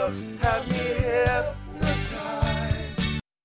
looks have me hypnotized.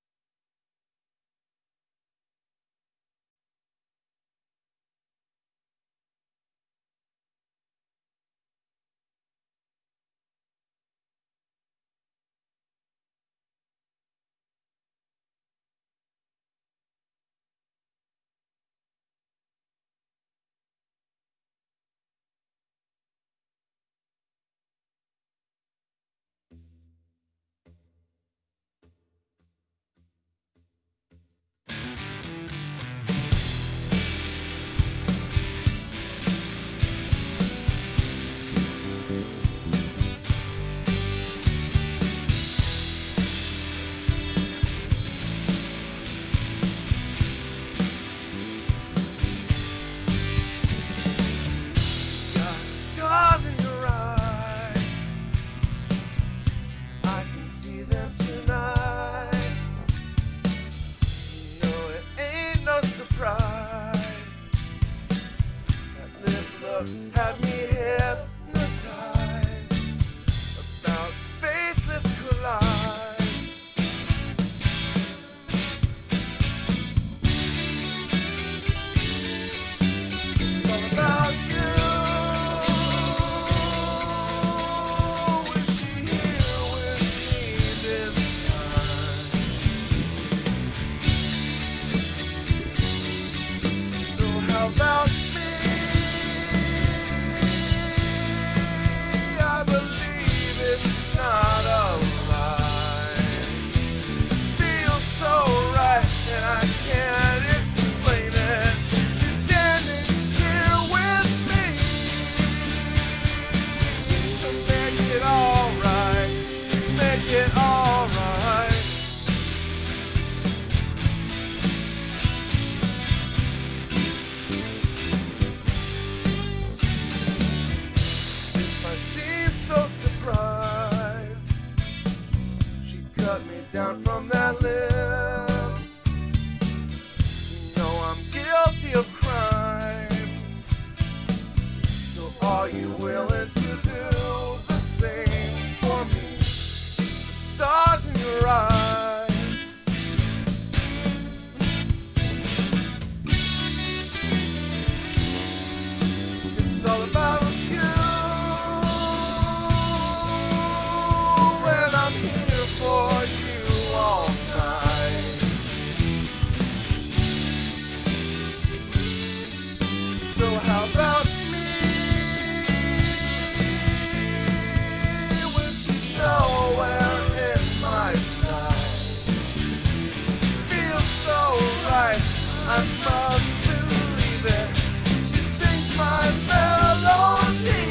Have me hypnotized about faceless collide. It's all about you. Is she here with me this time? So how about down from that limb? You know I'm guilty of crimes. So are you willing to do the same for me? The stars in your eyes. It's all about you. And I'm here for you. All night. So how about me when she's nowhere in my sight? Feels so right, I must believe it. She sings my melody.